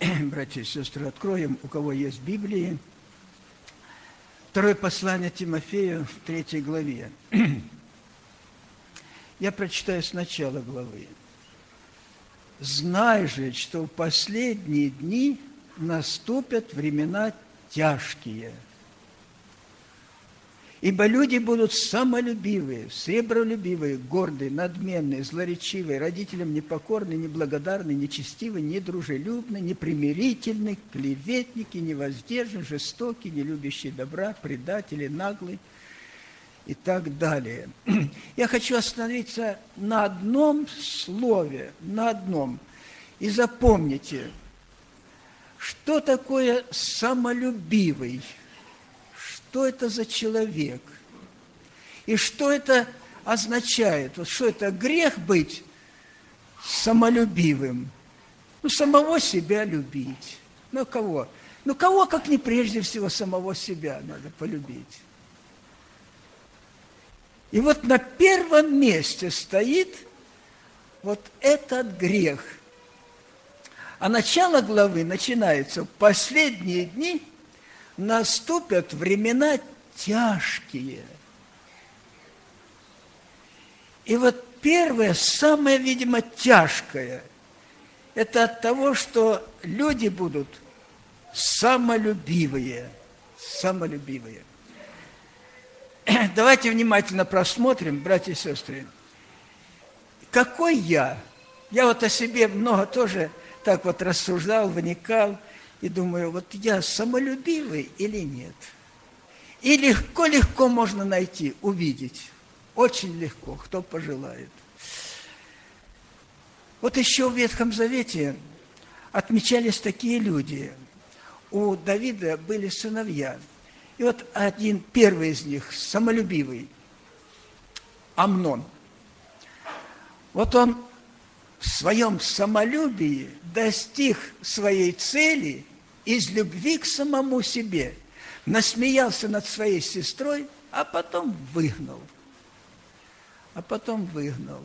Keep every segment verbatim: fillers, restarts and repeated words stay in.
братья и сестры, откроем, у кого есть Библии, второе послание Тимофею в третьей главе. Я прочитаю с начала главы. «Знай же, что в последние дни наступят времена тяжкие, ибо люди будут самолюбивые, сребролюбивые, гордые, надменные, злоречивые, родителям непокорные, неблагодарные, нечестивые, недружелюбные, непримирительные, клеветники, невоздержанные, жестокие, не любящие добра, предатели, наглые» и так далее. Я хочу остановиться на одном слове, на одном. И запомните, что такое самолюбивый, что это за человек, и что это означает. Вот что это грех быть самолюбивым? Ну, самого себя любить. Ну, кого? Ну, кого, как не прежде всего, самого себя надо полюбить. И вот на первом месте стоит вот этот грех. А начало главы начинается: «В последние дни наступят времена тяжкие». И вот первое, самое, видимо, тяжкое, это от того, что люди будут самолюбивые, самолюбивые. Давайте внимательно просмотрим, братья и сестры. Какой я? Я вот о себе много тоже так вот рассуждал, вникал, и думаю, вот я самолюбивый или нет? И легко-легко можно найти, увидеть. Очень легко, кто пожелает. Вот еще в Ветхом Завете отмечались такие люди. У Давида были сыновья. И вот один, первый из них, самолюбивый, Амнон. Вот он в своем самолюбии достиг своей цели из любви к самому себе, насмеялся над своей сестрой, а потом выгнал. А потом выгнал.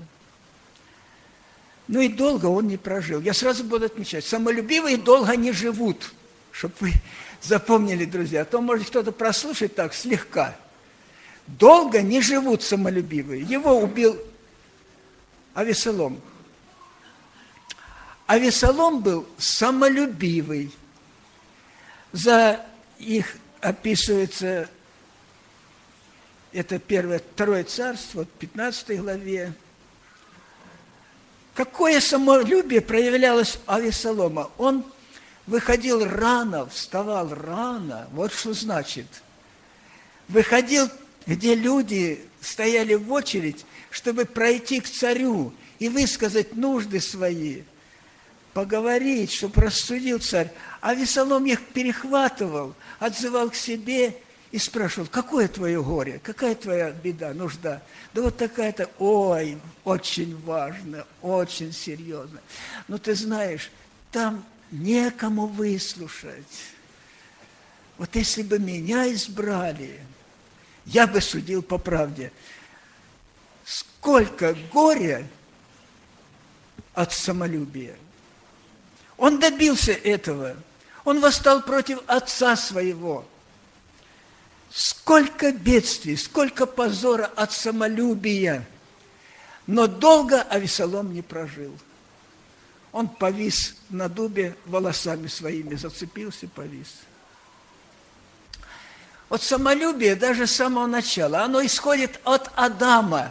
Ну и долго он не прожил. Я сразу буду отмечать, самолюбивые долго не живут, чтобы вы запомнили, друзья, а то может кто-то прослушать так слегка. Долго не живут самолюбивые. Его убил Авесолом. Авесолом был самолюбивый. За их описывается, это первое, второе царство, в пятнадцатой главе. Какое самолюбие проявлялось у Авесолома? Он выходил рано, вставал рано. Вот что значит. Выходил, где люди стояли в очередь, чтобы пройти к царю и высказать нужды свои, поговорить, чтобы рассудил царь. А Авесолом их перехватывал, отзывал к себе и спрашивал: какое твое горе, какая твоя беда, нужда? Да вот такая-то, ой, очень важно, очень серьезно. Но ты знаешь, там некому выслушать. Вот если бы меня избрали, я бы судил по правде. Сколько горя от самолюбия. Он добился этого. Он восстал против отца своего. Сколько бедствий, сколько позора от самолюбия. Но долго Авесолом не прожил. Он повис на дубе, волосами своими зацепился, повис. Вот самолюбие даже с самого начала, оно исходит от Адама.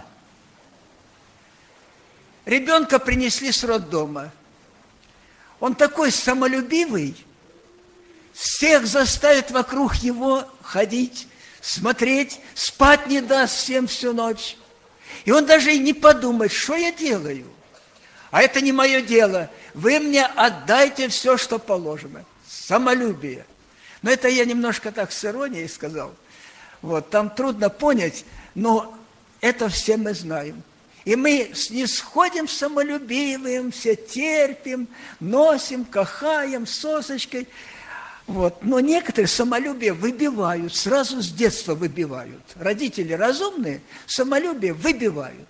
Ребенка принесли с роддома. Он такой самолюбивый, всех заставит вокруг его ходить, смотреть, спать не даст всем всю ночь. И он даже и не подумает, что я делаю. А это не мое дело. Вы мне отдайте все, что положено. Самолюбие. Но это я немножко так с иронией сказал. Вот, там трудно понять, но это все мы знаем. И мы снисходим самолюбивым, все терпим, носим, кахаем, сосочкой. Вот. Но некоторые самолюбие выбивают, сразу с детства выбивают. Родители разумные самолюбие выбивают.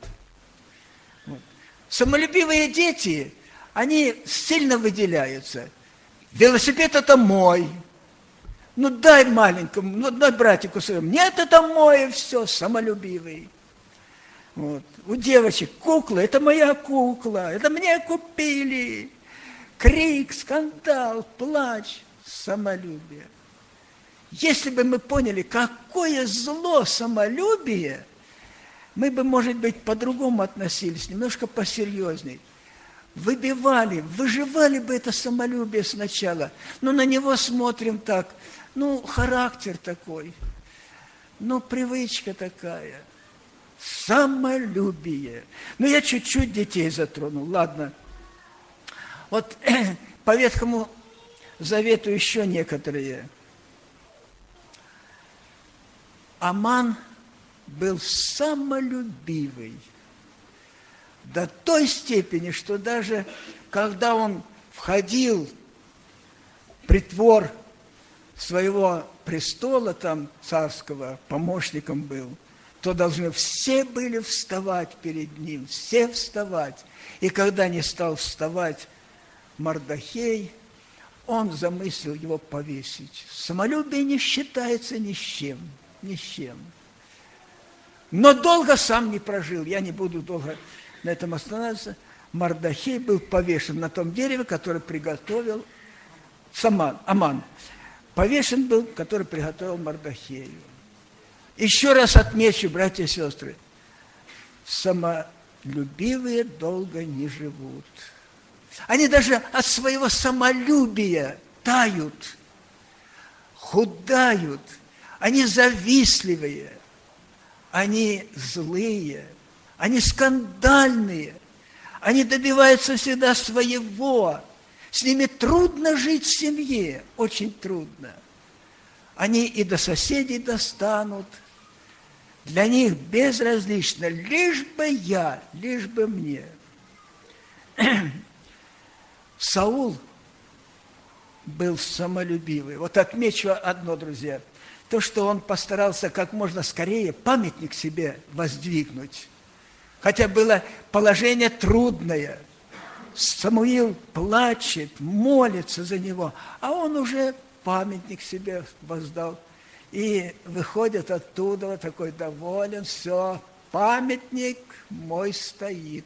Вот. Самолюбивые дети, они сильно выделяются. велосипед – это мой. Ну, дай маленькому, ну, дай братику своему. Нет, это мой, и все, самолюбивый. Вот. У девочек кукла – это моя кукла, это мне купили. Крик, скандал, плач, самолюбие. Если бы мы поняли, какое зло самолюбие, мы бы, может быть, по-другому относились, немножко посерьезней. Выбивали, выживали бы это самолюбие сначала. Но на него смотрим так, ну, характер такой, ну, привычка такая. Самолюбие. Ну, я чуть-чуть детей затронул, ладно. Вот по Ветхому Завету еще некоторые. Аман был самолюбивый до той степени, что даже когда он входил в притвор своего престола, там царского, помощником был, то должны все были вставать перед ним, все вставать. И когда не стал вставать Мардохей, он замыслил его повесить. Самолюбие не считается ни с чем, ни с чем. Но долго сам не прожил, я не буду долго на этом останавливаться. Мардохей был повешен на том дереве, которое приготовил Аман. Аман. Повешен был, который приготовил Мардохею. Еще раз отмечу, братья и сестры, самолюбивые долго не живут. Они даже от своего самолюбия тают, худают, они завистливые, они злые, они скандальные, они добиваются всегда своего. С ними трудно жить в семье, очень трудно. Они и до соседей достанут. Для них безразлично, лишь бы я, лишь бы мне. Саул был самолюбивый. Вот отмечу одно, друзья. То, что он постарался как можно скорее памятник себе воздвигнуть. Хотя было положение трудное. Самуил плачет, молится за него, а он уже памятник себе воздал. И выходит оттуда вот такой доволен, все, памятник мой стоит.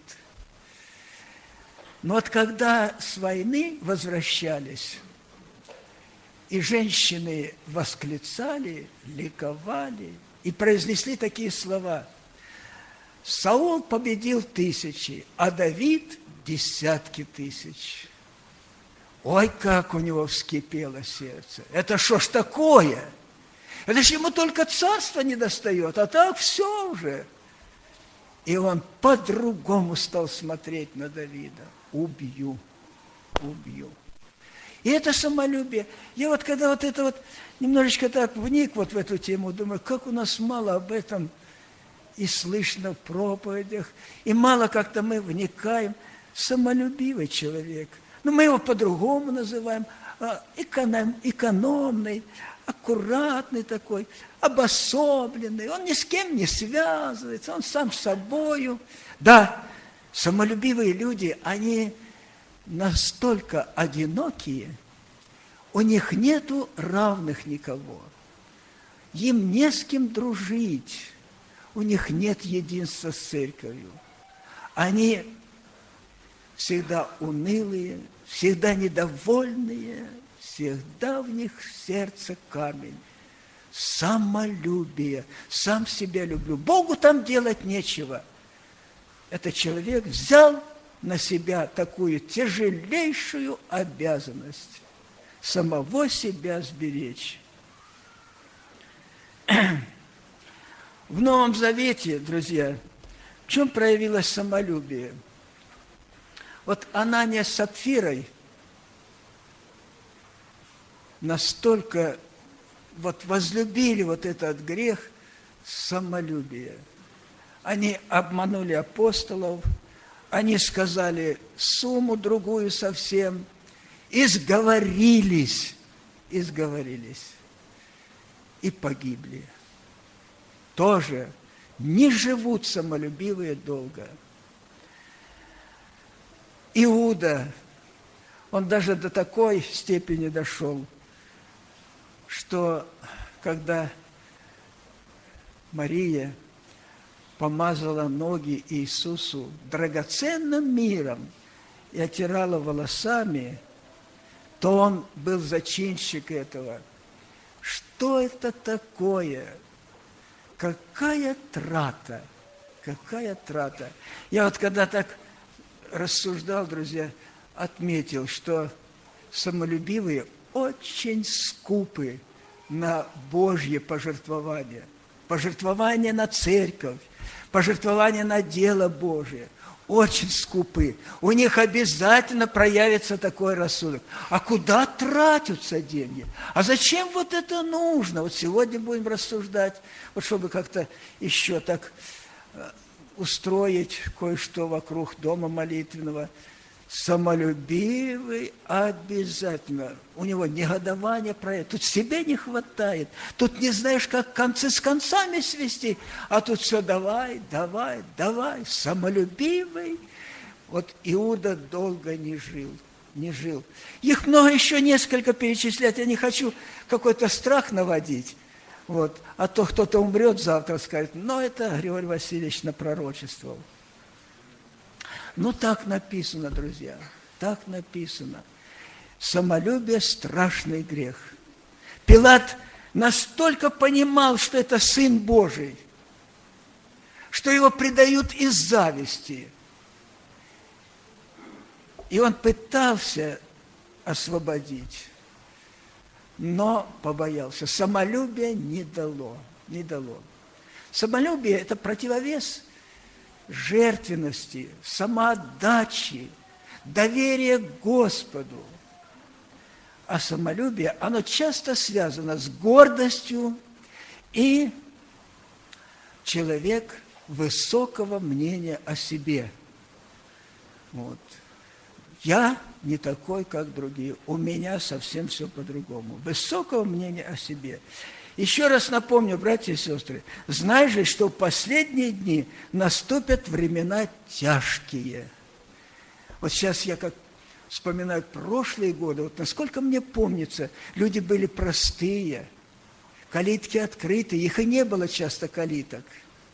Но вот когда с войны возвращались, и женщины восклицали, ликовали, и произнесли такие слова: «Саул победил тысячи, а Давид – десятки тысяч». Ой, как у него вскипело сердце! Это что ж такое? Это ж ему только царство не достает, а так все уже. И он по-другому стал смотреть на Давида. Убью, убью. И это самолюбие. Я вот когда вот это вот немножечко так вник вот в эту тему, думаю, как у нас мало об этом и слышно в проповедях, и мало как-то мы вникаем. Самолюбивый человек. Ну, мы его по-другому называем. Эконом, экономный, аккуратный такой, обособленный. Он ни с кем не связывается, он сам с собою. Да, самолюбивые люди, они настолько одинокие, у них нету равных никого. Им не с кем дружить, у них нет единства с церковью. Они всегда унылые, всегда недовольные, всегда в них сердце камень. Самолюбие, сам себя люблю. Богу там делать нечего. Этот человек взял на себя такую тяжелейшую обязанность самого себя сберечь. В Новом Завете, друзья, в чем проявилось самолюбие? Вот Анания с Сапфирой настолько вот возлюбили вот этот грех самолюбия. Они обманули апостолов, они сказали сумму другую совсем, и сговорились, и сговорились, и погибли. Тоже не живут самолюбивые долго. Иуда, Он даже до такой степени дошел, что когда Мария помазала ноги Иисусу драгоценным миром и оттирала волосами, то он был зачинщик этого. Что это такое? Какая трата? Какая трата? Я вот когда так рассуждал, друзья, отметил, что самолюбивые очень скупы на Божье пожертвование. Пожертвование на церковь, пожертвование на дело Божие. Очень скупы. У них обязательно проявится такой рассудок. А куда тратятся деньги? А зачем вот это нужно? Вот сегодня будем рассуждать, вот чтобы как-то еще так устроить кое-что вокруг дома молитвенного. Самолюбивый обязательно. У него негодование проявит. Тут себе не хватает. Тут не знаешь, как концы с концами свести. А тут все давай, давай, давай. Самолюбивый. Вот Иуда долго не жил. Не жил. Их много еще несколько перечислять. Я не хочу какой-то страх наводить. Вот. А то кто-то умрет завтра, скажет, но это Григорий Васильевич напророчествовал. Ну, так написано, друзья, так написано. Самолюбие – страшный грех. Пилат настолько понимал, что это Сын Божий, что его предают из зависти. И он пытался освободить, но побоялся. Самолюбие не дало, не дало. Самолюбие – это противовес жертвенности, самоотдачи, доверия к Господу. А самолюбие, оно часто связано с гордостью, и человек высокого мнения о себе. Вот. Я не такой, как другие, у меня совсем все по-другому. Высокого мнения о себе. Еще раз напомню, братья и сестры, знай же, что в последние дни наступят времена тяжкие. Вот сейчас я как вспоминаю прошлые годы, вот насколько мне помнится, люди были простые, калитки открыты, их и не было часто калиток.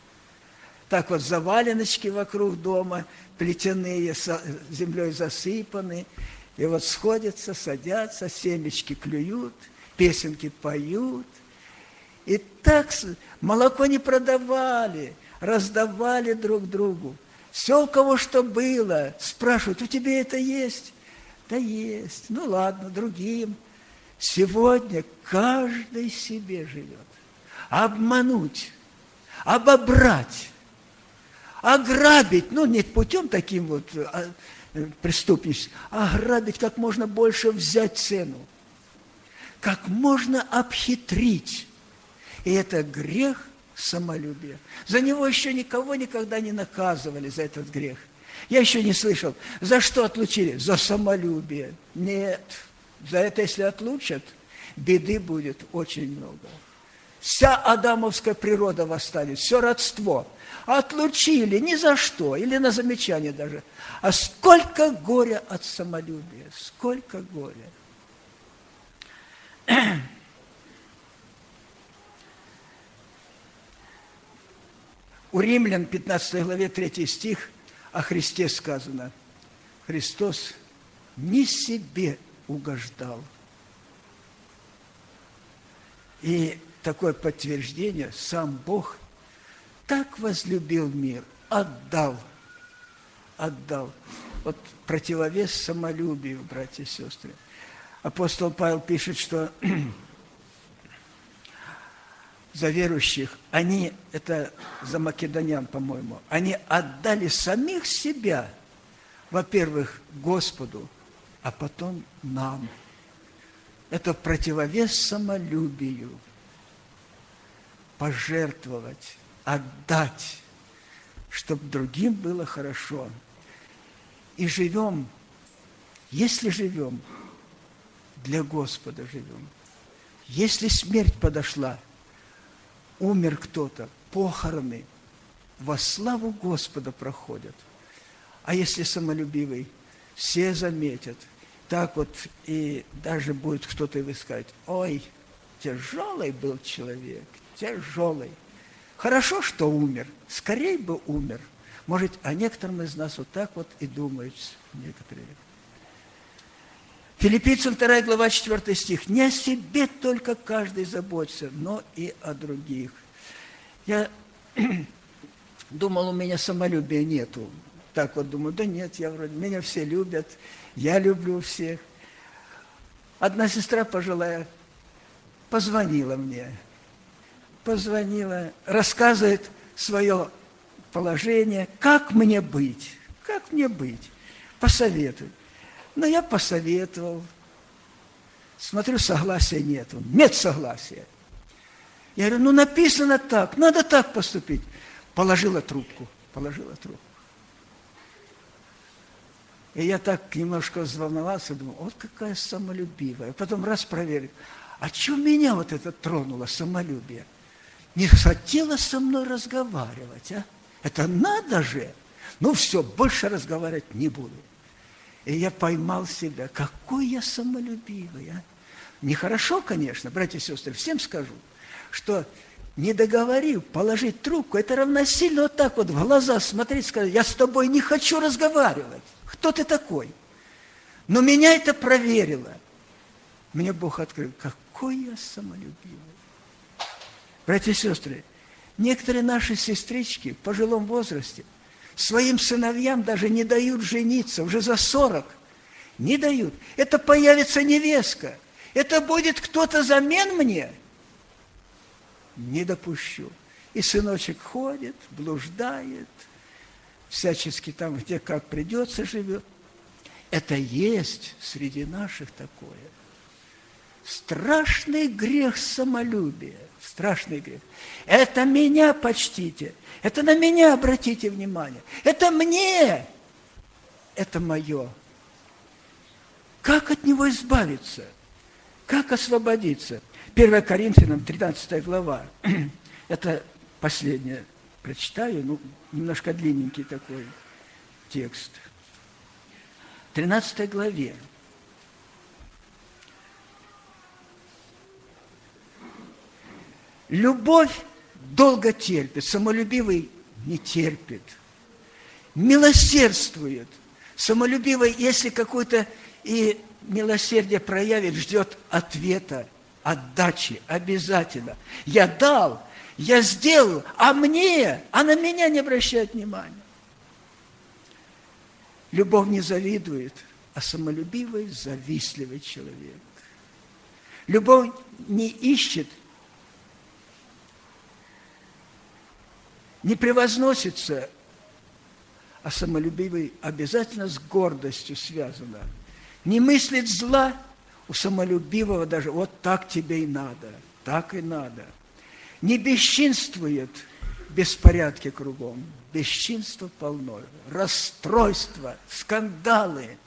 Так вот, заваленочки вокруг дома, плетяные, землей засыпаны, и вот сходятся, садятся, семечки клюют, песенки поют. И так молоко не продавали, раздавали друг другу. Все, у кого что было, спрашивают, у тебя это есть? Да есть. Ну ладно, другим. Сегодня каждый себе живет. Обмануть, обобрать, ограбить, ну не путем таким вот преступничеством, а ограбить как можно больше, взять цену, как можно обхитрить. И это грех самолюбия. За него еще никого никогда не наказывали, за этот грех. Я еще не слышал, за что отлучили? За самолюбие. Нет, за это, если отлучат, беды будет очень много. Вся адамовская природа восстанет, все родство. Отлучили ни за что, или на замечание даже. А сколько горя от самолюбия, сколько горя. У Римлян, пятнадцатой главе, третий стих, о Христе сказано. Христос не себе угождал. И такое подтверждение, сам Бог так возлюбил мир, отдал, отдал. Вот противовес самолюбию, братья и сестры. Апостол Павел пишет, что за верующих, они, это за македонян, по-моему, они отдали самих себя, во-первых, Господу, а потом нам. Это противовес самолюбию. Пожертвовать, отдать, чтобы другим было хорошо. И живем, если живем, для Господа живем. Если смерть подошла, умер кто-то, похороны во славу Господа проходят. А если самолюбивый, все заметят, так вот, и даже будет кто-то и вы сказать: ой, тяжелый был человек, тяжелый. Хорошо, что умер, скорее бы умер. Может, а некоторым из нас вот так вот и думают некоторые. Филиппийцам вторая глава, четвёртый стих. Не о себе только каждый заботится, но и о других. Я думал, у меня самолюбия нету. Так вот думаю, да нет, я вроде, меня все любят, я люблю всех. Одна сестра пожилая позвонила мне, позвонила, рассказывает свое положение, как мне быть, как мне быть, посоветуй. Но я посоветовал, смотрю, согласия нету, нет согласия. Я говорю, ну написано так, надо так поступить. Положила трубку, положила трубку. И я так немножко взволновался, думал, вот какая самолюбивая. Потом раз проверил, а что меня вот это тронуло, самолюбие? Не хотела со мной разговаривать, а? Это надо же! Ну все, больше разговаривать не буду. И я поймал себя, какой я самолюбивый, а? Нехорошо, конечно, братья и сестры, всем скажу, что не договорив положить трубку, это равносильно вот так вот в глаза смотреть, сказать, я с тобой не хочу разговаривать. Кто ты такой? Но меня это проверило. Мне Бог открыл, какой я самолюбивый. Братья и сестры, некоторые наши сестрички в пожилом возрасте своим сыновьям даже не дают жениться, уже за сорок. Не дают. Это появится невестка. Это будет кто-то замен мне. Не допущу. И сыночек ходит, блуждает, всячески там, где как придется, живет. Это есть среди наших такое. Страшный грех самолюбия. Страшный грех. Это меня почтите. Это на меня обратите внимание. Это мне. Это мое. Как от него избавиться? Как освободиться? первое Коринфянам, тринадцатая глава. Это последнее. Прочитаю, ну, немножко длинненький такой текст. В тринадцатой главе. Любовь долго терпит, самолюбивый не терпит. Милосердствует. Самолюбивый, если какое-то и милосердие проявит, ждет ответа, отдачи, обязательно. Я дал, я сделал, а мне, а на меня не обращает внимания. Любовь не завидует, а самолюбивый, завистливый человек. Любовь не ищет, не превозносится, а самолюбивый обязательно с гордостью связано. Не мыслит зла, у самолюбивого даже вот так тебе и надо, так и надо. Не бесчинствует, беспорядки кругом, бесчинство полно, расстройства, скандалы.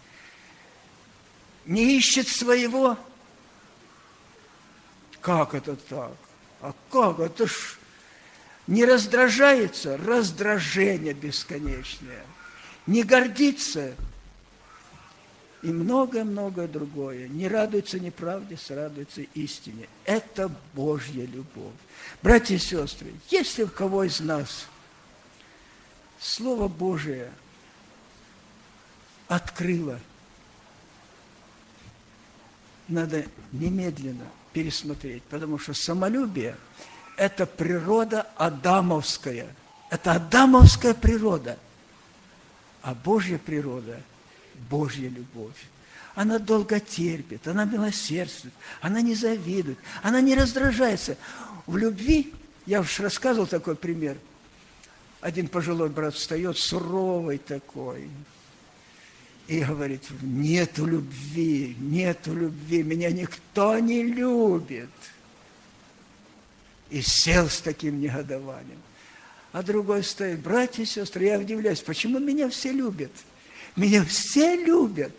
Не ищет своего. Как это так? А как? Это ж не раздражается, раздражение бесконечное. Не гордится и многое-многое другое. Не радуется неправде, радуется истине. Это Божья любовь. Братья и сестры, если у кого из нас Слово Божие открыло, надо немедленно пересмотреть, потому что самолюбие – это природа адамовская. Это адамовская природа. А Божья природа – Божья любовь. Она долго терпит, она милосердствует, она не завидует, она не раздражается. В любви, я уж рассказывал такой пример, один пожилой брат встает, суровый такой, и говорит, нету любви, нету любви, меня никто не любит. И сел с таким негодованием. А другой стоит, братья и сестры, я удивляюсь, почему меня все любят? Меня все любят.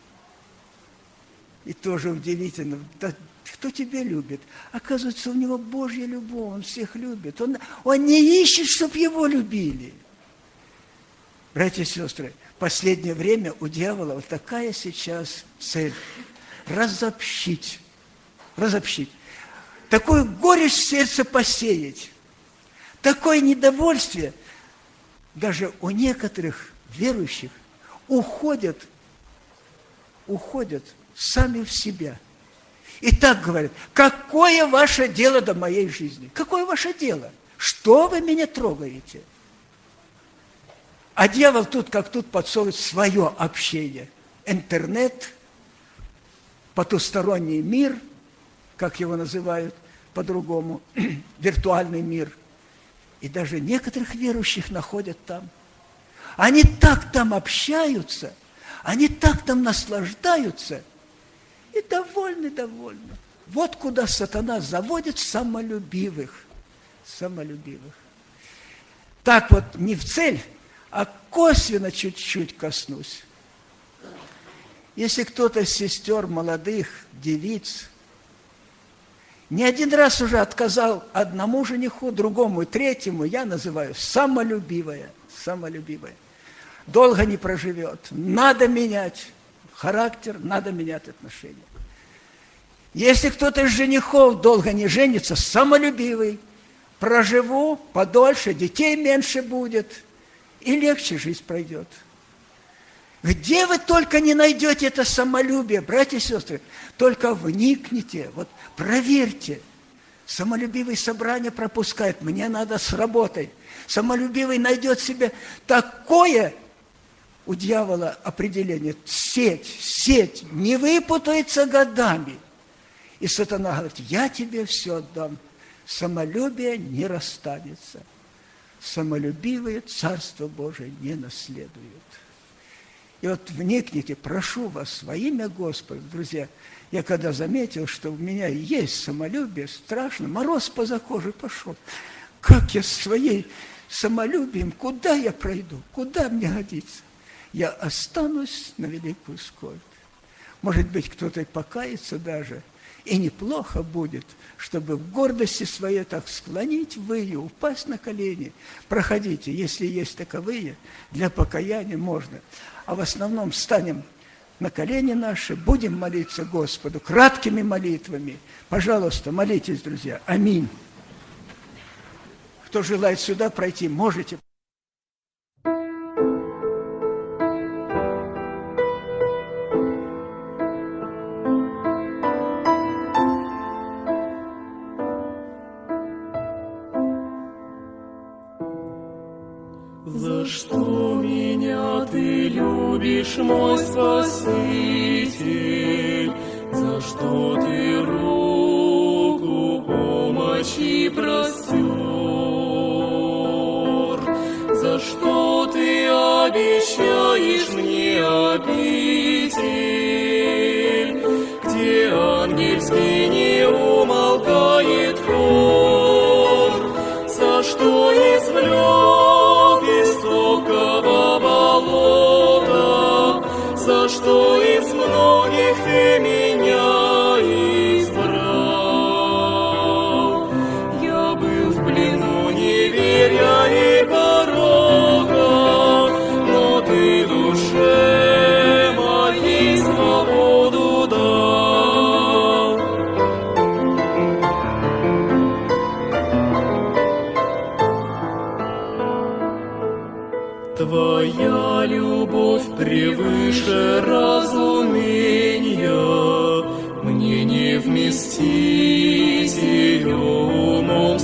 И тоже удивительно, да, кто тебя любит? Оказывается, у него Божья любовь, он всех любит. Он, он не ищет, чтобы его любили. Братья и сестры, в последнее время у дьявола вот такая сейчас цель – разобщить, разобщить, такую горечь в сердце посеять, такое недовольствие, даже у некоторых верующих уходят, уходят сами в себя. И так говорят: какое ваше дело до моей жизни? Какое ваше дело? Что вы меня трогаете? А дьявол тут как тут подсовывает свое общение. Интернет, потусторонний мир, как его называют по-другому, виртуальный мир. И даже некоторых верующих находят там. Они так там общаются, они так там наслаждаются и довольны, довольны. Вот куда сатана заводит самолюбивых, самолюбивых. Так вот, не в цель, а косвенно чуть-чуть коснусь. Если кто-то из сестер молодых, девиц, не один раз уже отказал одному жениху, другому и третьему, я называю самолюбивая, самолюбивая. Долго не проживет. Надо менять характер, надо менять отношения. Если кто-то из женихов долго не женится, самолюбивый, проживу подольше, детей меньше будет, и легче жизнь пройдет. Где вы только не найдете это самолюбие, братья и сестры, только вникните, вот проверьте. Самолюбивый собрание пропускает, мне надо с работой. Самолюбивый найдет себе такое у дьявола определение, сеть, сеть, не выпутается годами. И сатана говорит: я тебе все отдам. Самолюбие не расстанется. Самолюбивые Царство Божие не наследуют. И вот вникните, прошу вас, во имя Господа, друзья, я когда заметил, что у меня есть самолюбие, страшно, мороз по коже пошел. Как я своей самолюбием, куда я пройду, куда мне годится? Я останусь на великую скорбь. Может быть, кто-то и покается даже, и неплохо будет, чтобы в гордости своей так склонить выю, упасть на колени. Проходите, если есть таковые, для покаяния можно. А в основном встанем на колени наши, будем молиться Господу краткими молитвами. Пожалуйста, молитесь, друзья. Аминь. Кто желает сюда пройти, можете. За что меня ты любишь, мой Спаситель? За что ты руку помощи простер? За что ты обещаешь мне обитель, где ангельский не умолкает хор? За что извлек высокого болота, за что из многих ты меня избрал? Я был в плену неверия и порока, но ты душе моей свободу дал. Твоя любовь превыше разумения, мне не вместить ее умом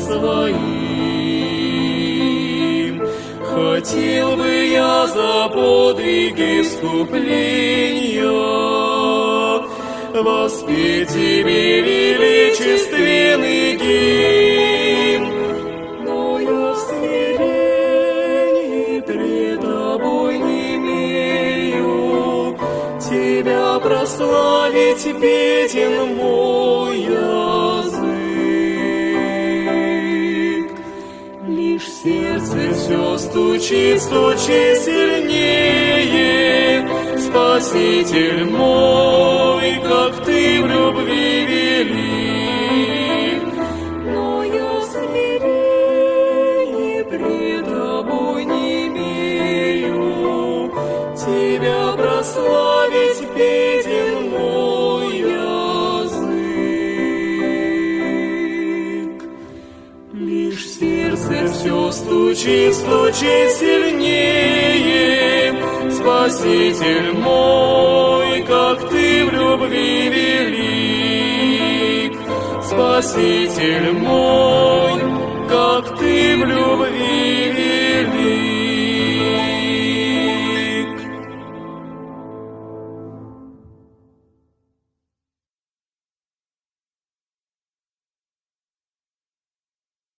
своим. Хотел бы я за подвиги искупления воспеть тебе величественный гимн, но я в смирении пред тобой не имею тебя прославить, беден мой язык. Лишь сердце все стучит, стучит сильнее, Спаситель мой, как ты в любви велик. Но я в смирении пред тобой не имею Стучи, стучи сильнее, Спаситель мой, как ты в любви велик. Спаситель мой, как ты в любви велик.